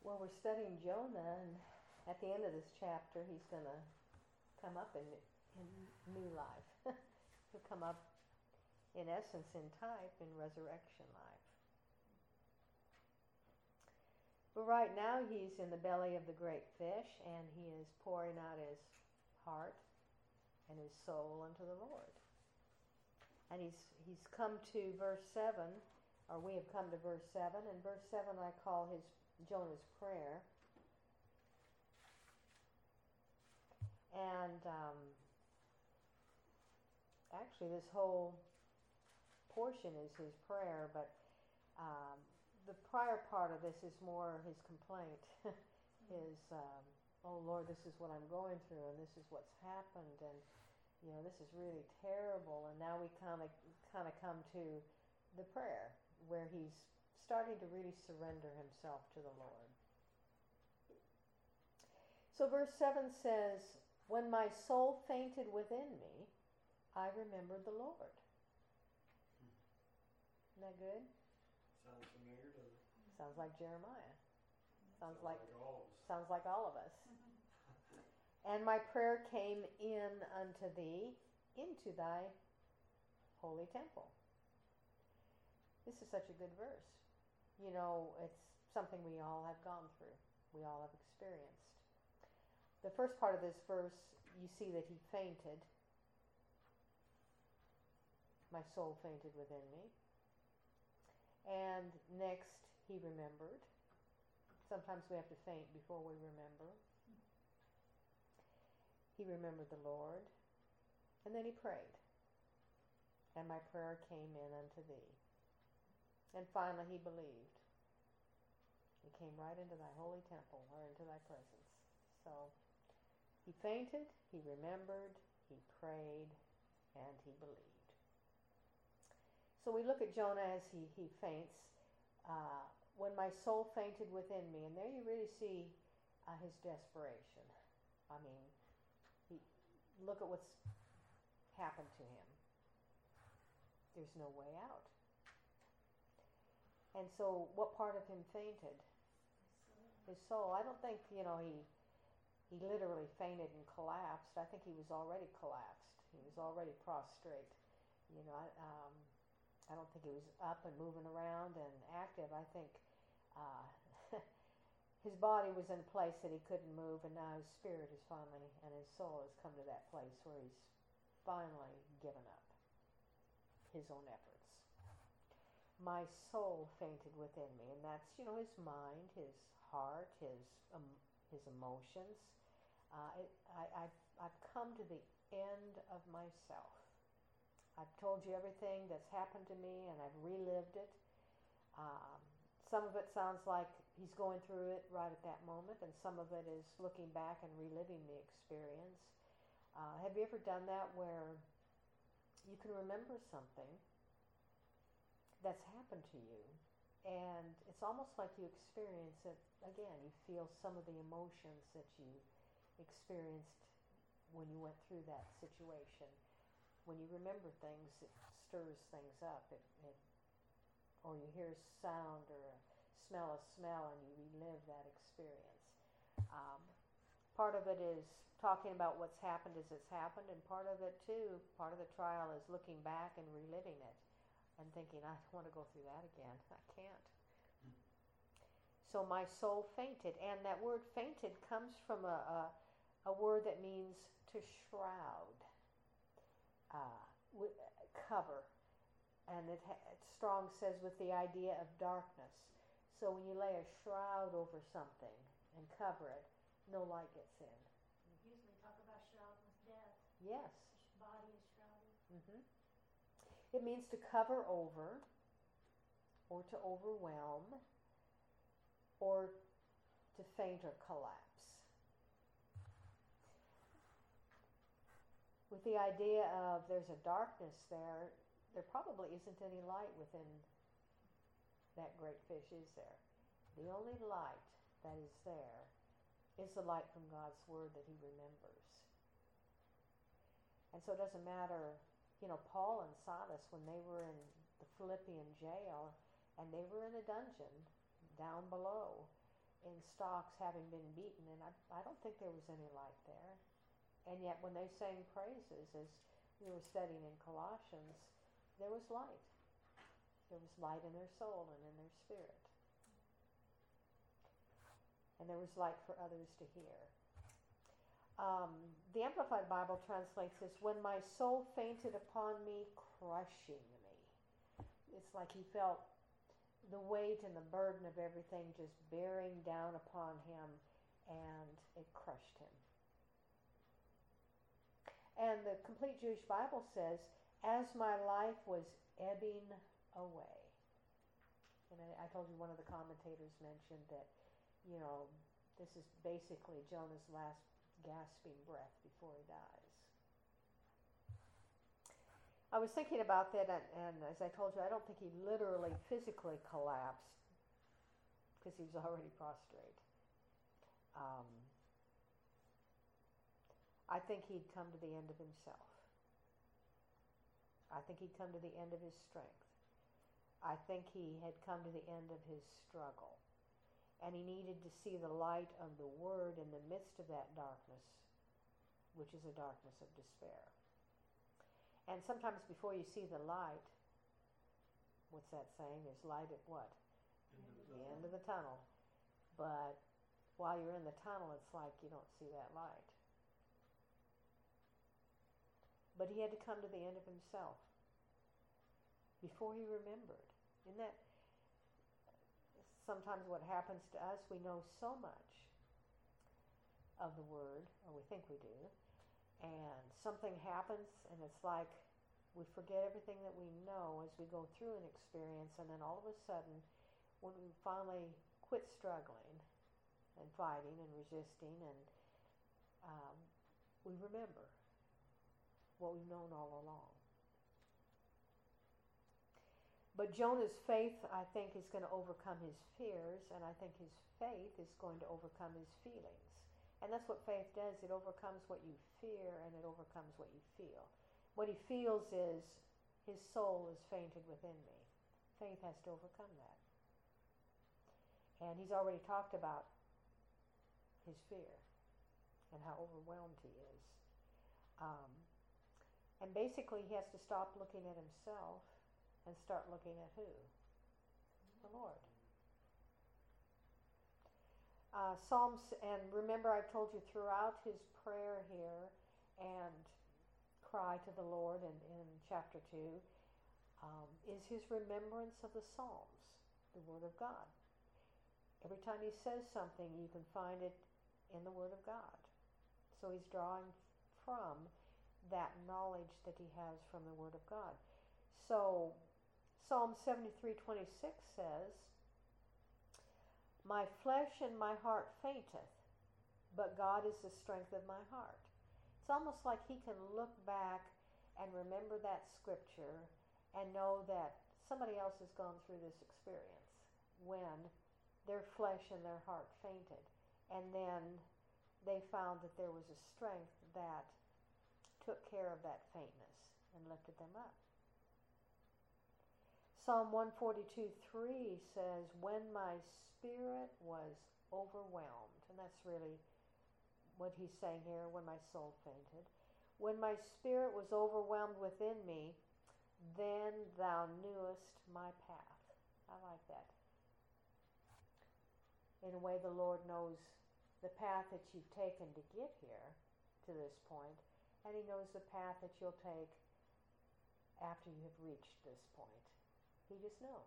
Well, we're studying Jonah, and at the end of this chapter, he's going to come up in new life. He'll come up, in essence, in type, in resurrection life. But right now, he's in the belly of the great fish, and he is pouring out his heart and his soul unto the Lord. And he's come to verse 7, or we have come to verse 7, and verse 7 I call Jonah's prayer. And actually this whole portion is his prayer, but the prior part of this is more his complaint. His, oh Lord, this is what I'm going through, and this is what's happened, and this is really terrible. And now we kind of come to the prayer, where he's starting to really surrender himself to the Lord. So verse 7 says, when my soul fainted within me, I remembered the Lord. Isn't that good? Sounds familiar to me. Sounds like Jeremiah. Sounds like all of us. Sounds like all of us. And my prayer came in unto thee, into thy holy temple. This is such a good verse. It's something we all have gone through. We all have experienced. The first part of this verse, you see that he fainted. My soul fainted within me. And next, he remembered. Sometimes we have to faint before we remember. He remembered the Lord. And then he prayed. And my prayer came in unto thee. And finally he believed. He came right into thy holy temple, or into thy presence. So he fainted, he remembered, he prayed, and he believed. So we look at Jonah as he faints. When my soul fainted within me, and there you really see his desperation. I mean, look at what's happened to him. There's no way out. And so what part of him fainted? His soul. I don't think, he literally fainted and collapsed. I think he was already collapsed. He was already prostrate. I don't think he was up and moving around and active. I think his body was in a place that he couldn't move, and now his spirit is finally, and his soul has come to that place where he's finally given up his own efforts. My soul fainted within me, and that's, his mind, his heart, his emotions. I've come to the end of myself. I've told you everything that's happened to me, and I've relived it. Some of it sounds like he's going through it right at that moment, and some of it is looking back and reliving the experience. Have you ever done that, where you can remember something that's happened to you, and it's almost like you experience it again? You feel some of the emotions that you experienced when you went through that situation. When you remember things, it stirs things up. Or you hear a sound or smell a smell, and you relive that experience. Part of it is talking about what's happened as it's happened, and part of it too, part of the trial is looking back and reliving it and thinking, I don't want to go through that again. I can't. So my soul fainted, and that word fainted comes from a word that means to shroud, cover. And Strong says with the idea of darkness. So when you lay a shroud over something and cover it, no light gets in. We usually talk about shroud with death. Yes. The body is shrouded. Mm-hmm. It means to cover over, or to overwhelm, or to faint or collapse. With the idea of there's a darkness there probably isn't any light within that great fish, is there? The only light that is there is the light from God's Word that he remembers. And so it doesn't matter, Paul and Silas, when they were in the Philippian jail and they were in a dungeon down below, in stocks having been beaten, and I don't think there was any light there. And yet when they sang praises, as we were studying in Colossians, there was light. There was light in their soul and in their spirit. And there was light for others to hear. The Amplified Bible translates this, when my soul fainted upon me, crushing me. It's like he felt the weight and the burden of everything just bearing down upon him, and it crushed him. And the Complete Jewish Bible says, as my life was ebbing away. And I told you one of the commentators mentioned that, this is basically Jonah's last gasping breath before he dies. I was thinking about that, and as I told you, I don't think he literally physically collapsed because he was already prostrate. I think he'd come to the end of himself. I think he'd come to the end of his strength. I think he had come to the end of his struggle. And he needed to see the light of the Word in the midst of that darkness, which is a darkness of despair. And sometimes before you see the light, what's that saying? There's light at what? The end of the tunnel. But while you're in the tunnel, it's like you don't see that light. But he had to come to the end of himself before he remembered. Isn't that sometimes what happens to us? We know so much of the Word, or we think we do, and something happens, and it's like we forget everything that we know as we go through an experience, and then all of a sudden, when we finally quit struggling and fighting and resisting, and we remember what we've known all along. But Jonah's faith, I think, is going to overcome his fears, and I think his faith is going to overcome his feelings. And that's what faith does. It overcomes what you fear, and it overcomes what you feel. What he feels is, his soul is fainted within me. Faith has to overcome that. And he's already talked about his fear and how overwhelmed he is. And basically, he has to stop looking at himself and start looking at who? The Lord. Psalms, and remember I told you throughout his prayer here and cry to the Lord in chapter 2, is his remembrance of the Psalms, the Word of God. Every time he says something, you can find it in the Word of God. So he's drawing from that knowledge that he has from the Word of God. So Psalm 73:26 says, my flesh and my heart fainteth, but God is the strength of my heart. It's almost like he can look back and remember that scripture and know that somebody else has gone through this experience when their flesh and their heart fainted. And then they found that there was a strength that took care of that faintness and lifted them up. Psalm 142:3 says, when my spirit was overwhelmed, and that's really what he's saying here, when my soul fainted. When my spirit was overwhelmed within me, then thou knewest my path. I like that. In a way, the Lord knows the path that you've taken to get here to this point, and he knows the path that you'll take after you have reached this point. He just knows.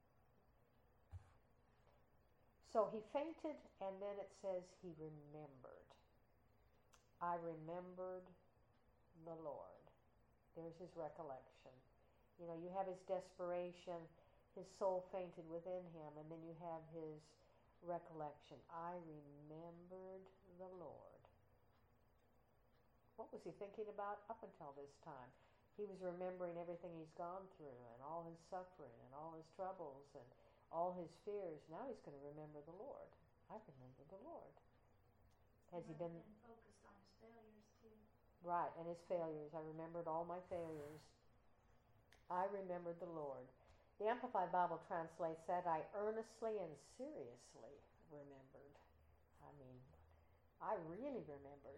So he fainted, and then it says he remembered. I remembered the Lord. There's his recollection. You have his desperation, his soul fainted within him, and then you have his recollection. I remembered the Lord. What was he thinking about up until this time? He was remembering everything he's gone through and all his suffering and all his troubles and all his fears. Now he's going to remember the Lord. I remember the Lord. Has he been focused on his failures too? Right, and his failures. I remembered all my failures. I remembered the Lord. The Amplified Bible translates that, I earnestly and seriously remembered. I mean, I really remembered.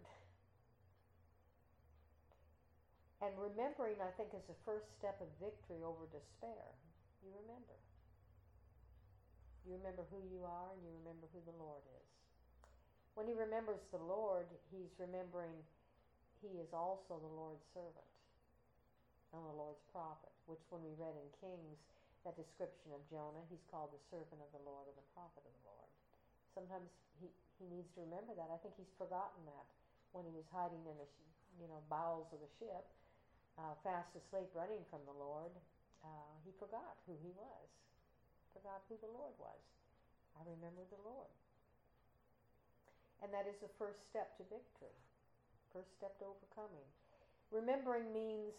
And remembering, I think, is the first step of victory over despair. You remember. You remember who you are, and you remember who the Lord is. When he remembers the Lord, he's remembering he is also the Lord's servant and the Lord's prophet, which when we read in Kings, that description of Jonah, he's called the servant of the Lord and the prophet of the Lord. Sometimes he needs to remember that. I think he's forgotten that when he was hiding in the bowels of the ship, fast asleep, running from the Lord. He forgot who he was, forgot who the Lord was. I remember the Lord. And that is the first step to victory, first step to overcoming. Remembering means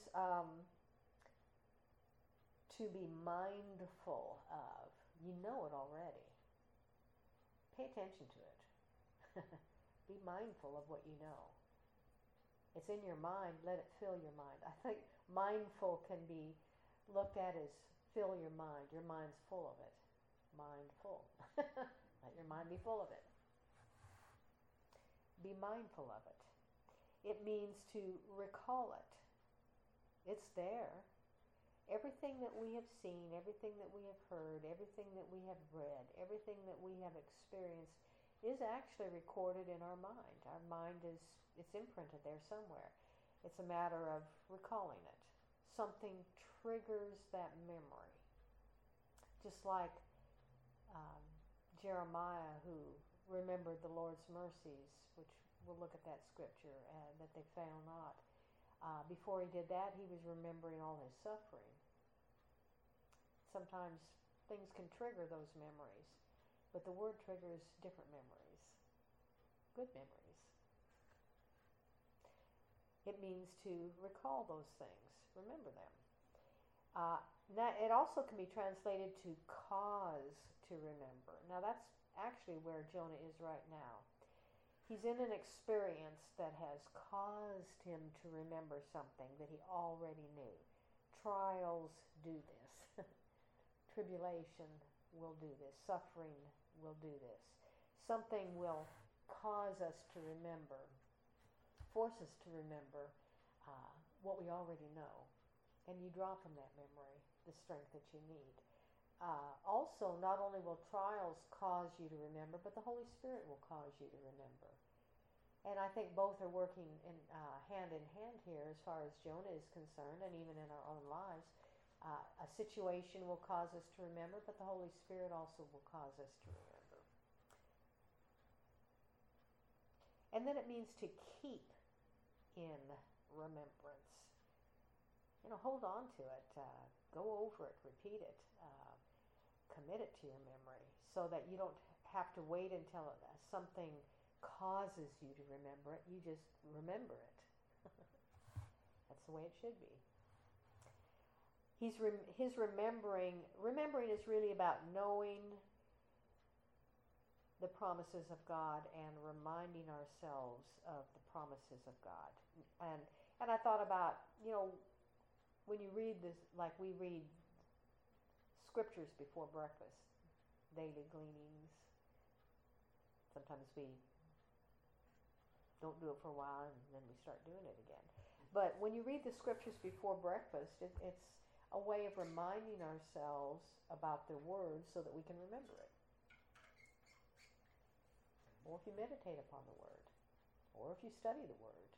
to be mindful of. You know it already. Pay attention to it. Be mindful of what you know. It's in your mind. Let it fill your mind. I think mindful can be looked at as fill your mind. Your mind's full of it. Mindful. Let your mind be full of it. Be mindful of it. It means to recall it. It's there. Everything that we have seen, everything that we have heard, everything that we have read, everything that we have experienced is actually recorded in our mind. Our mind it's imprinted there somewhere. It's a matter of recalling it. Something triggers that memory. Just like Jeremiah, who remembered the Lord's mercies, which we'll look at that scripture, that they fail not. Before he did that, he was remembering all his suffering. Sometimes things can trigger those memories, but the Word triggers different memories, good memories. It means to recall those things, remember them. Now, it also can be translated to cause to remember. Now, that's actually where Jonah is right now. He's in an experience that has caused him to remember something that he already knew. Trials do this. Tribulation will do this. Suffering will do this. Something will cause us to remember, force us to remember what we already know. And you draw from that memory the strength that you need. Also, not only will trials cause you to remember, but the Holy Spirit will cause you to remember. And I think both are working hand in hand here as far as Jonah is concerned, and even in our own lives. A situation will cause us to remember, but the Holy Spirit also will cause us to remember. And then it means to keep in remembrance. Hold on to it. Go over it. Repeat it. Commit it to your memory so that you don't have to wait until something causes you to remember it. You just remember it. That's the way it should be. His remembering is really about knowing the promises of God and reminding ourselves of the promises of God. And I thought about, when you read this, like we read scriptures before breakfast, daily gleanings. Sometimes we don't do it for a while and then we start doing it again. But when you read the scriptures before breakfast, it's a way of reminding ourselves about the Word so that we can remember it. Or if you meditate upon the Word, or if you study the Word,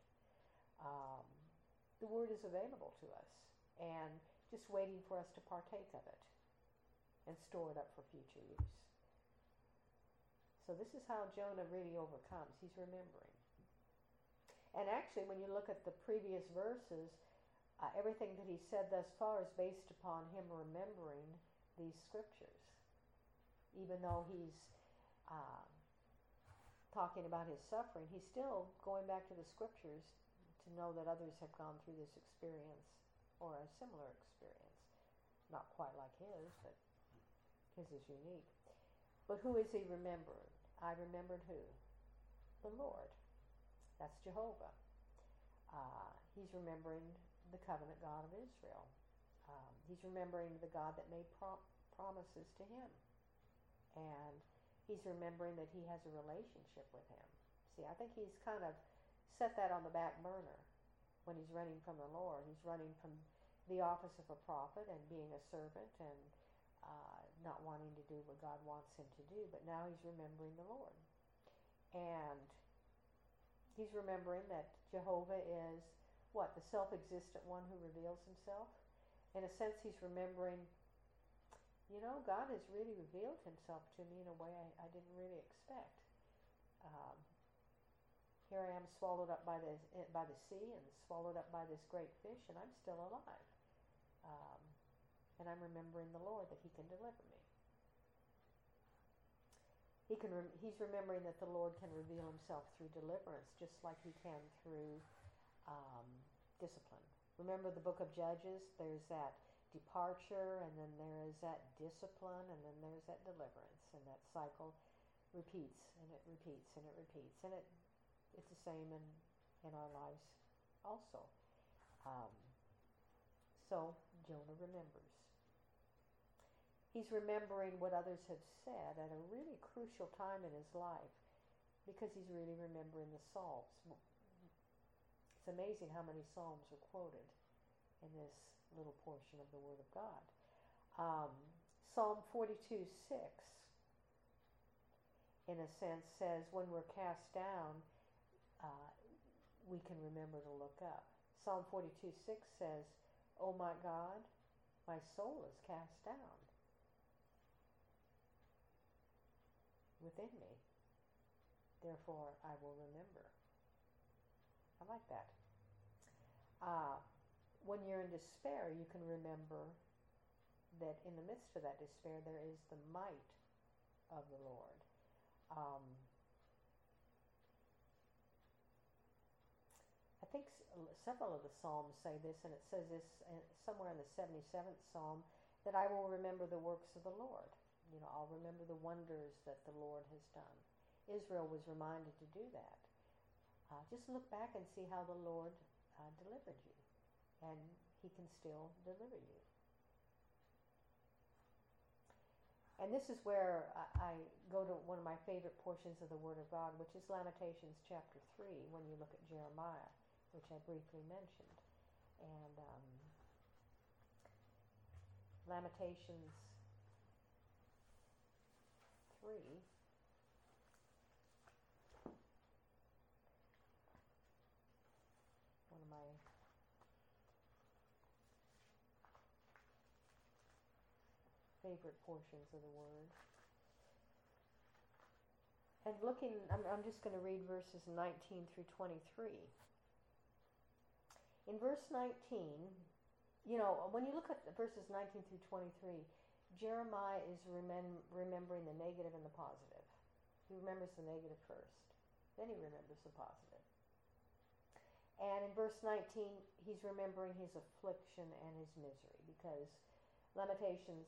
the Word is available to us and just waiting for us to partake of it and store it up for future use. So this is how Jonah really overcomes. He's remembering. And actually, when you look at the previous verses, everything that he said thus far is based upon him remembering these scriptures. Even though he's talking about his suffering, he's still going back to the scriptures to know that others have gone through this experience or a similar experience. Not quite like his, but his is unique. But who is he remembering? I remembered who? The Lord. That's Jehovah. He's remembering the covenant God of Israel. He's remembering the God that made promises to him. And he's remembering that he has a relationship with him. See, I think he's kind of set that on the back burner when he's running from the Lord. He's running from the office of a prophet and being a servant and not wanting to do what God wants him to do. But now he's remembering the Lord. And he's remembering that Jehovah is, what, the self-existent one who reveals himself? In a sense, he's remembering, God has really revealed himself to me in a way I didn't really expect. Here I am swallowed up by the sea and swallowed up by this great fish, and I'm still alive. And I'm remembering the Lord, that he can deliver me. He's remembering that the Lord can reveal himself through deliverance, just like he can through discipline. Remember the book of Judges? There's that departure, and then there is that discipline, and then there's that deliverance, and that cycle repeats, and it repeats, and it repeats, and it's the same in our lives also. So Jonah remembers. He's remembering what others have said at a really crucial time in his life, because he's really remembering the Psalms. It's amazing how many Psalms are quoted in this little portion of the Word of God. Psalm 42:6, in a sense, says when we're cast down, we can remember to look up. Psalm 42:6 says, "Oh my God, my soul is cast down within me. Therefore I will remember." I like that. When you're in despair, you can remember that in the midst of that despair, there is the might of the Lord. I think several of the Psalms say this, and it says this somewhere in the 77th Psalm, that I will remember the works of the Lord. I'll remember the wonders that the Lord has done. Israel was reminded to do that. Just look back and see how the Lord delivered you, and he can still deliver you. And this is where I go to one of my favorite portions of the Word of God, which is Lamentations chapter 3, when you look at Jeremiah, which I briefly mentioned. And Lamentations 3, one of my favorite portions of the Word. And I'm just going to read verses 19 through 23. In verse 19, when you look at verses 19 through 23, Jeremiah is remembering the negative and the positive. He remembers the negative first, then he remembers the positive. And in verse 19, he's remembering his affliction and his misery, because Lamentations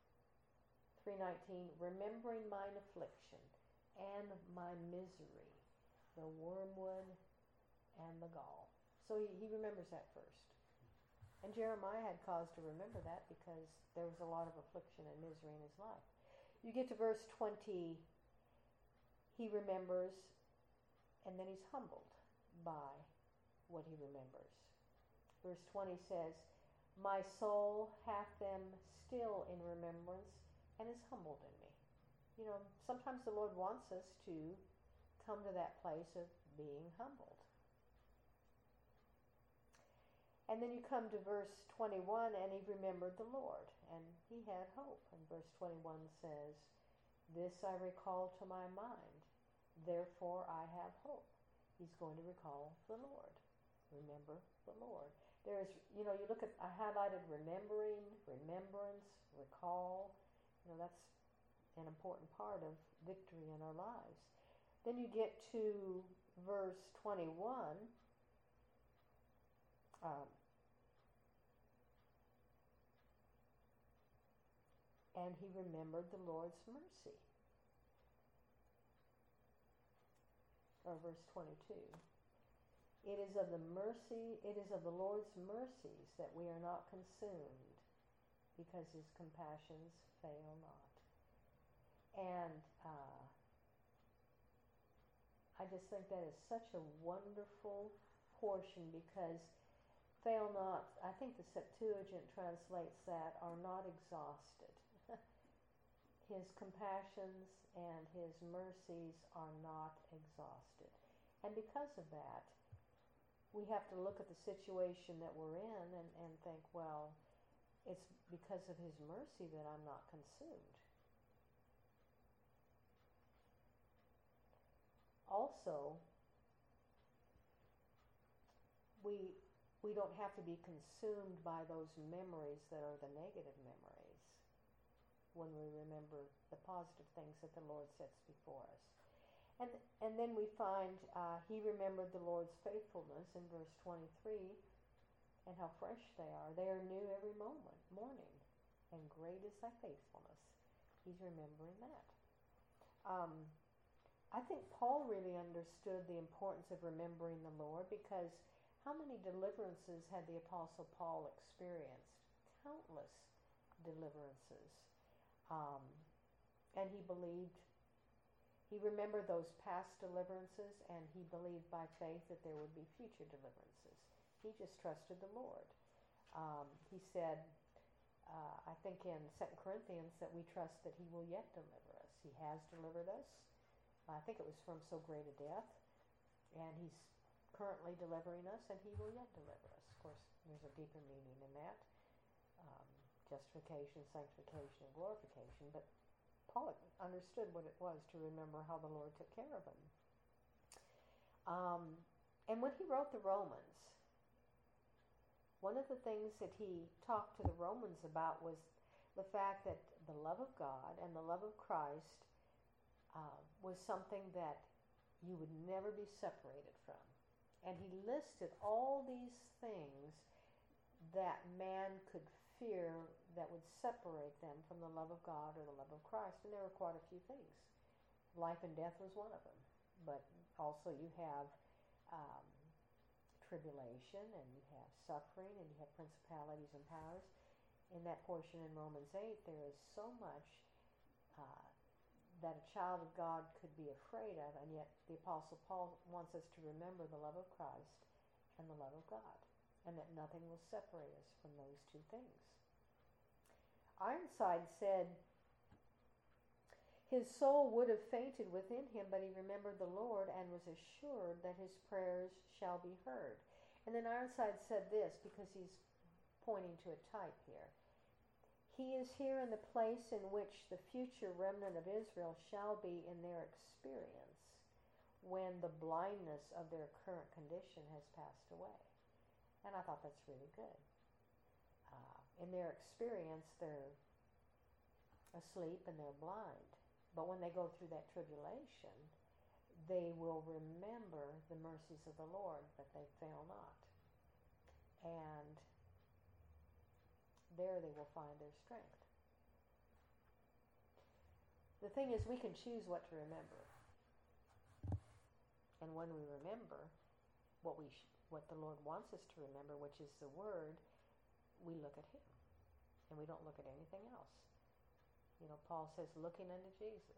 3:19, remembering mine affliction and my misery, the wormwood and the gall. So he remembers that first. And Jeremiah had cause to remember that, because there was a lot of affliction and misery in his life. You get to verse 20, he remembers, and then he's humbled by what he remembers. Verse 20 says, my soul hath them still in remembrance, and is humbled in me. Sometimes the Lord wants us to come to that place of being humbled. And then you come to verse 21, and he remembered the Lord, and he had hope. And verse 21 says, this I recall to my mind, therefore I have hope. He's going to recall the Lord. Remember the Lord. There's, you look at, I highlighted remembering, remembrance, recall. That's an important part of victory in our lives. Then you get to verse 21. And he remembered the Lord's mercy. Or verse 22. It is of the Lord's mercies that we are not consumed, because his compassions fail not. And I just think that is such a wonderful portion, because fail not, I think the Septuagint translates that, are not exhausted. His compassions and his mercies are not exhausted. And because of that, we have to look at the situation that we're in and think, well, it's because of his mercy that I'm not consumed. Also, we don't have to be consumed by those memories that are the negative memories when we remember the positive things that the Lord sets before us. And then we find he remembered the Lord's faithfulness in verse 23, and how fresh they are. They are new every morning, and great is thy faithfulness. He's remembering that. I think Paul really understood the importance of remembering the Lord, because how many deliverances had the Apostle Paul experienced? Countless deliverances. And he remembered those past deliverances, and he believed by faith that there would be future deliverances. He just trusted the Lord. He said, I think in 2 Corinthians, that we trust that he will yet deliver us. He has delivered us. I think it was from so great a death, and he's currently delivering us, and he will yet deliver us. Of course, there's a deeper meaning in that. Justification, sanctification, and glorification. But Paul understood what it was to remember how the Lord took care of him. And when he wrote the Romans, one of the things that he talked to the Romans about was the fact that the love of God and the love of Christ was something that you would never be separated from. And he listed all these things that man could fear that would separate them from the love of God or the love of Christ. And there were quite a few things. Life and death was one of them. But also you have tribulation, and you have suffering, and you have principalities and powers. In that portion in Romans 8, there is so much that a child of God could be afraid of, and yet the Apostle Paul wants us to remember the love of Christ and the love of God, and that nothing will separate us from those two things. Ironside said, his soul would have fainted within him, but he remembered the Lord and was assured that his prayers shall be heard. And then Ironside said this, because he's pointing to a type here. He is here in the place in which the future remnant of Israel shall be in their experience, when the blindness of their current condition has passed away. And I thought that's really good. In their experience, they're asleep and they're blind. But when they go through that tribulation, they will remember the mercies of the Lord, that they fail not. And there they will find their strength. The thing is, we can choose what to remember. And when we remember what the Lord wants us to remember, which is the Word, we look at Him. And we don't look at anything else. You know, Paul says, looking unto Jesus.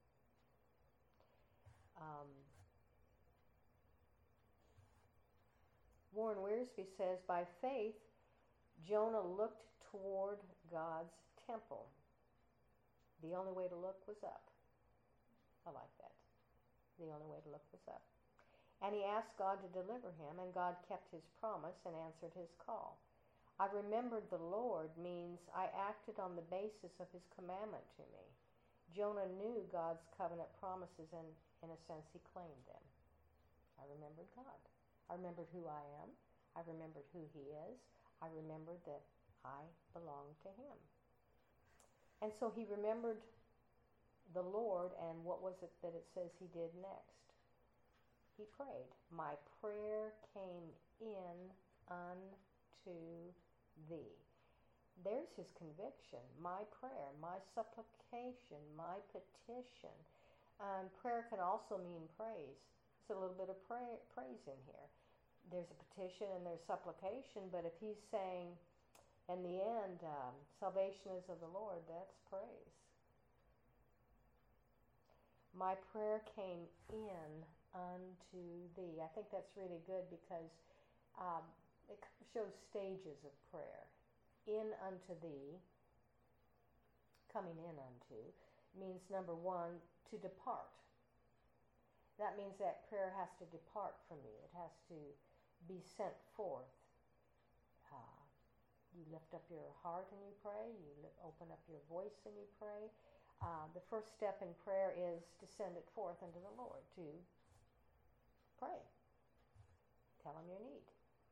Warren Wiersbe says, by faith, Jonah looked toward God's temple. The only way to look was up. I like that. The only way to look was up. And he asked God to deliver him, and God kept his promise and answered his call. I remembered the Lord means I acted on the basis of his commandment to me. Jonah knew God's covenant promises, and in a sense he claimed them. I remembered God. I remembered who I am. I remembered who he is. I remembered that I belonged to him. And so he remembered the Lord, and what was it that it says he did next? He prayed. My prayer came in unto thee. There's his conviction. My prayer, my supplication, my petition. Prayer can also mean praise. There's a little bit of praise in here. There's a petition and there's supplication, but if he's saying, In the end, salvation is of the Lord. That's praise. My prayer came in unto thee. I think that's really good because it shows stages of prayer. In unto thee, coming in unto, means number one, to depart. That means that prayer has to depart from you. It has to be sent forth. You lift up your heart and you pray. You open up your voice and you pray. The first step in prayer is to send it forth unto the Lord, to pray. Tell him your need.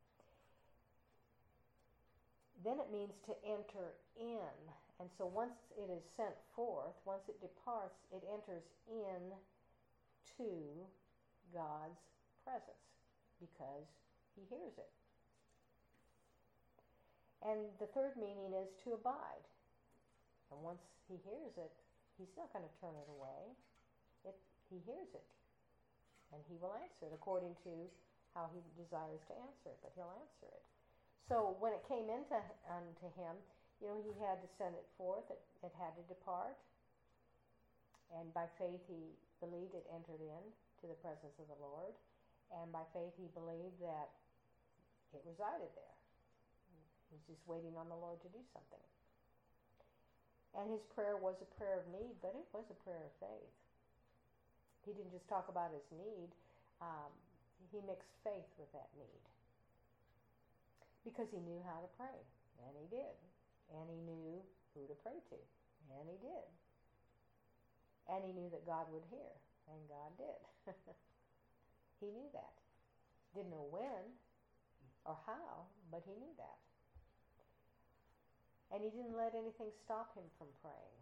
Then it means to enter in. And so once it is sent forth, once it departs, it enters in to God's presence because he hears it. And the third meaning is to abide. And once he hears it, he's not going to turn it away. He hears it. And he will answer it according to how he desires to answer it, but he'll answer it. So when it came unto him, he had to send it forth. It had to depart. And by faith he believed it entered in to the presence of the Lord. And by faith he believed that it resided there. He was just waiting on the Lord to do something. And his prayer was a prayer of need, but it was a prayer of faith. He didn't just talk about his need. He mixed faith with that need. Because he knew how to pray. And he did. And he knew who to pray to. And he did. And he knew that God would hear. And God did. He knew that. Didn't know when or how, but he knew that. And he didn't let anything stop him from praying.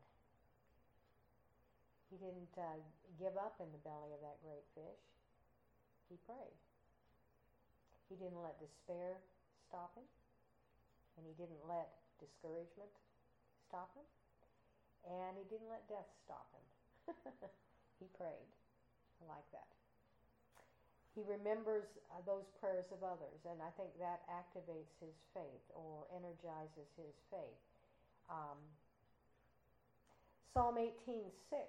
He didn't give up in the belly of that great fish. He prayed. He didn't let despair stop him. And he didn't let discouragement stop him. And he didn't let death stop him. He prayed. I like that. He remembers those prayers of others, and I think that activates his faith or energizes his faith. Psalm 18:6.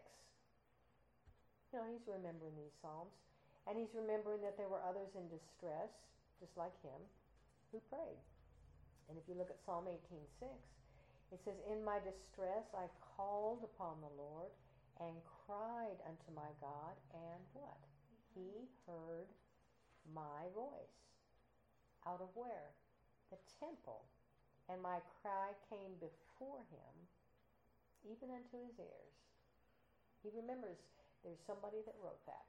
He's remembering these psalms, and he's remembering that there were others in distress, just like him, who prayed. And if you look at Psalm 18:6, it says, "In my distress I called upon the Lord and cried unto my God, and what? He heard my voice." Out of where? The temple. And my cry came before him, even unto his ears. He remembers there's somebody that wrote that.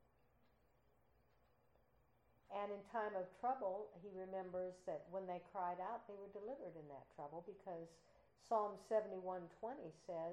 And in time of trouble, he remembers that when they cried out, they were delivered in that trouble, because Psalm 71:20 says,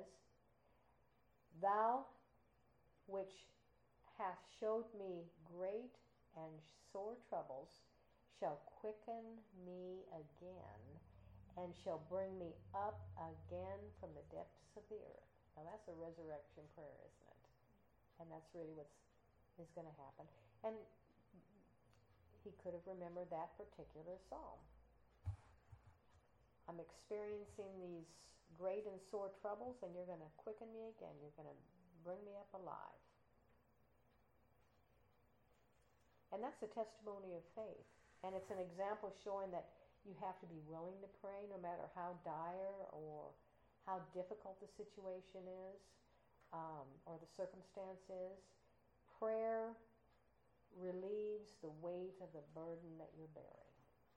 "Thou which hath showed me great and sore troubles shall quicken me again, and shall bring me up again from the depths of the earth." Now that's a resurrection prayer, isn't it? And that's really what is going to happen. And he could have remembered that particular psalm. I'm experiencing these great and sore troubles, and you're going to quicken me again. You're going to bring me up alive. And that's a testimony of faith. And it's an example showing that you have to be willing to pray no matter how dire or how difficult the situation is or the circumstance is. Prayer relieves the weight of the burden that you're bearing.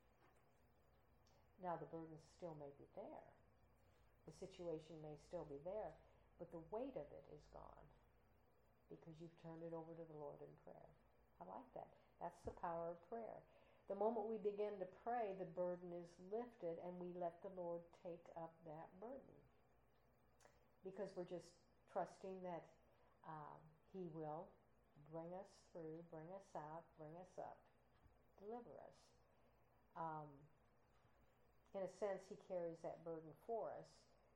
Now the burden still may be there. The situation may still be there, but the weight of it is gone because you've turned it over to the Lord in prayer. I like that. That's the power of prayer. The moment we begin to pray, the burden is lifted, and we let the Lord take up that burden. Because we're just trusting that He will bring us through, bring us out, bring us up, deliver us. In a sense, He carries that burden for us.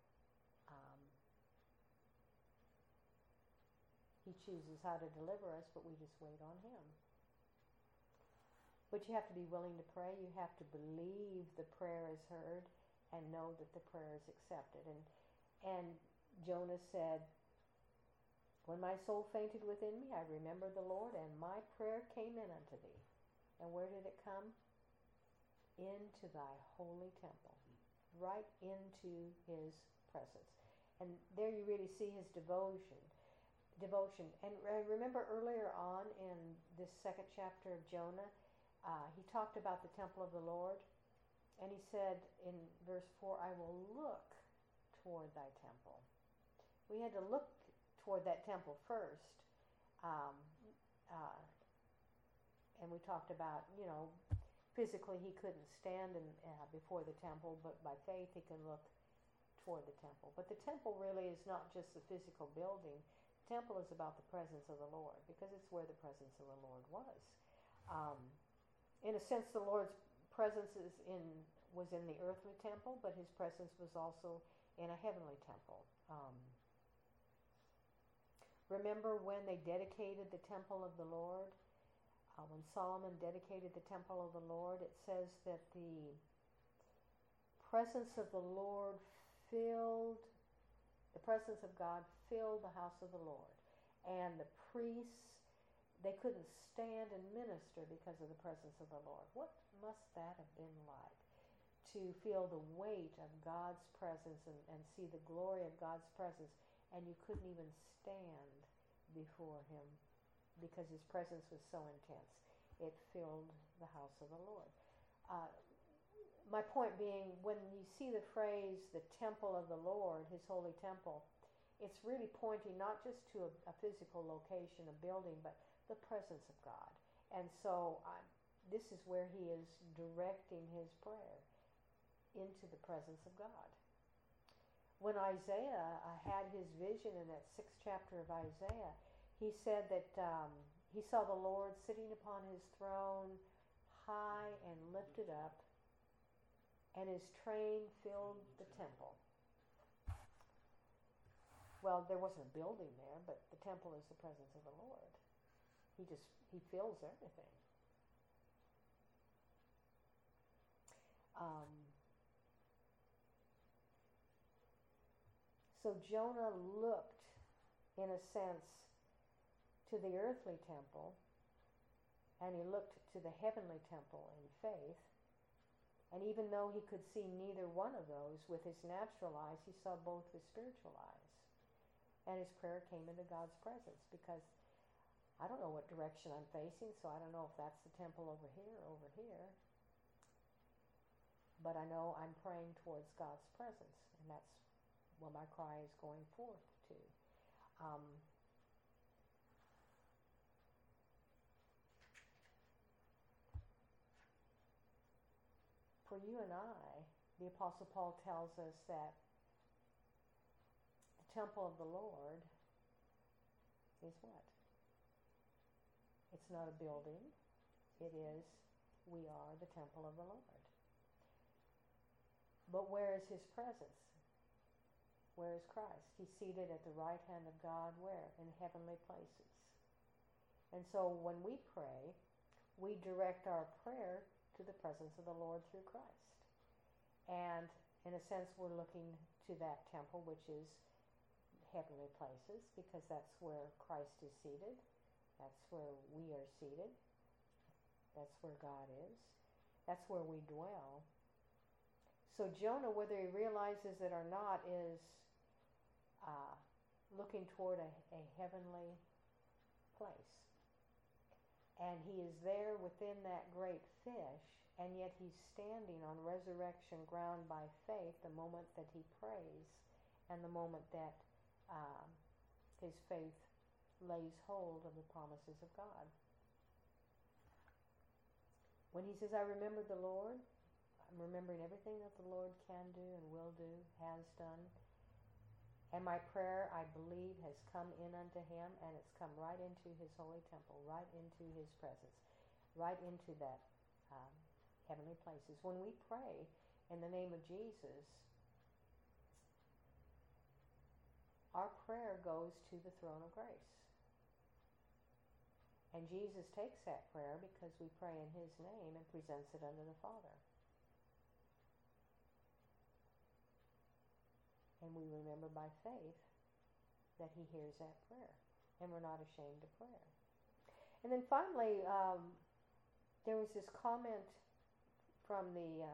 He chooses how to deliver us, but we just wait on Him. But you have to be willing to pray. You have to believe the prayer is heard, and know that the prayer is accepted. And Jonah said, when my soul fainted within me, I remembered the Lord, and my prayer came in unto thee. And where did it come? Into thy holy temple, right into his presence. And there you really see his devotion. And remember earlier on in this second chapter of Jonah, he talked about the temple of the Lord, and he said in verse 4, I will look toward thy temple. We had to look toward that temple first. And we talked about, physically he couldn't stand before the temple, but by faith he can look toward the temple. But the temple really is not just the physical building. The temple is about the presence of the Lord, because it's where the presence of the Lord was. In a sense, the Lord's presence was in the earthly temple, but his presence was also in a heavenly temple. Remember when they dedicated the temple of the Lord? When Solomon dedicated the temple of the Lord, it says that the presence of the Lord the presence of God filled the house of the Lord. And the priests, they couldn't stand and minister because of the presence of the Lord. What must that have been like? To feel the weight of God's presence and see the glory of God's presence, and you couldn't even stand before him because his presence was so intense. It filled the house of the Lord. My point being, when you see the phrase, the temple of the Lord, his holy temple, it's really pointing not just to a physical location, a building, but the presence of God. And so this is where he is directing his prayer, into the presence of God. When Isaiah had his vision in that 6th chapter of Isaiah, he said that he saw the Lord sitting upon his throne, high and lifted up, and his train filled the temple. Well, there wasn't a building there, but the temple is the presence of the Lord. He fills everything. So Jonah looked, in a sense, to the earthly temple, and he looked to the heavenly temple in faith. And even though he could see neither one of those with his natural eyes, he saw both with spiritual eyes. And his prayer came into God's presence, because I don't know what direction I'm facing, so I don't know if that's the temple over here or over here. But I know I'm praying towards God's presence, and that's what my cry is going forth to. For you and I, the Apostle Paul tells us that the temple of the Lord is what? It's not a building. We are the temple of the Lord. But where is his presence? Where is Christ? He's seated at the right hand of God, where? In heavenly places. And so when we pray, we direct our prayer to the presence of the Lord through Christ. And in a sense, we're looking to that temple, which is heavenly places, because that's where Christ is seated. That's where we are seated. That's where God is. That's where we dwell. So Jonah, whether he realizes it or not, is looking toward a heavenly place. And he is there within that great fish, and yet he's standing on resurrection ground by faith the moment that he prays, and the moment that his faith lays hold of the promises of God. When he says, I remember the Lord, I'm remembering everything that the Lord can do and will do, has done. And my prayer, I believe, has come in unto him, and it's come right into his holy temple, right into his presence, right into that heavenly places. When we pray in the name of Jesus, our prayer goes to the throne of grace. And Jesus takes that prayer because we pray in his name and presents it unto the Father. And we remember by faith that he hears that prayer. And we're not ashamed of prayer. And then finally, there was this comment from the,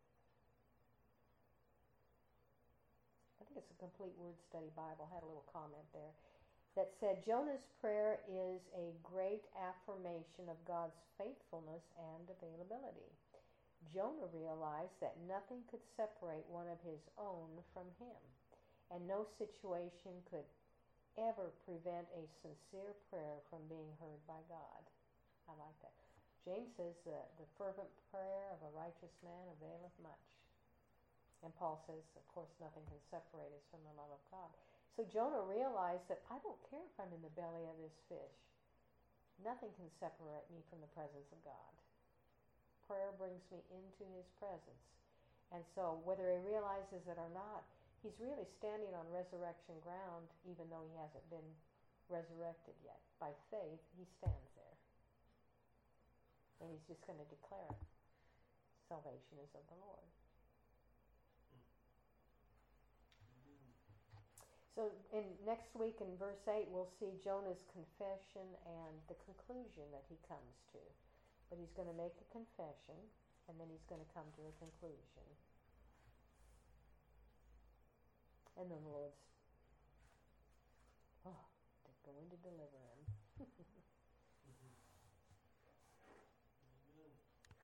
I think it's a Complete Word Study Bible, had a little comment there, that said, Jonah's prayer is a great affirmation of God's faithfulness and availability. Jonah realized that nothing could separate one of his own from him, and no situation could ever prevent a sincere prayer from being heard by God. I like that. James says the fervent prayer of a righteous man availeth much. And Paul says, of course, nothing can separate us from the love of God. So Jonah realized that I don't care if I'm in the belly of this fish. Nothing can separate me from the presence of God. Prayer brings me into his presence. And so whether he realizes it or not, he's really standing on resurrection ground, even though he hasn't been resurrected yet. By faith, he stands there. And he's just going to declare it. Salvation is of the Lord. So next week in verse 8, we'll see Jonah's confession and the conclusion that he comes to. But he's going to make a confession, and then he's going to come to a conclusion. And then the Lord's going to deliver him.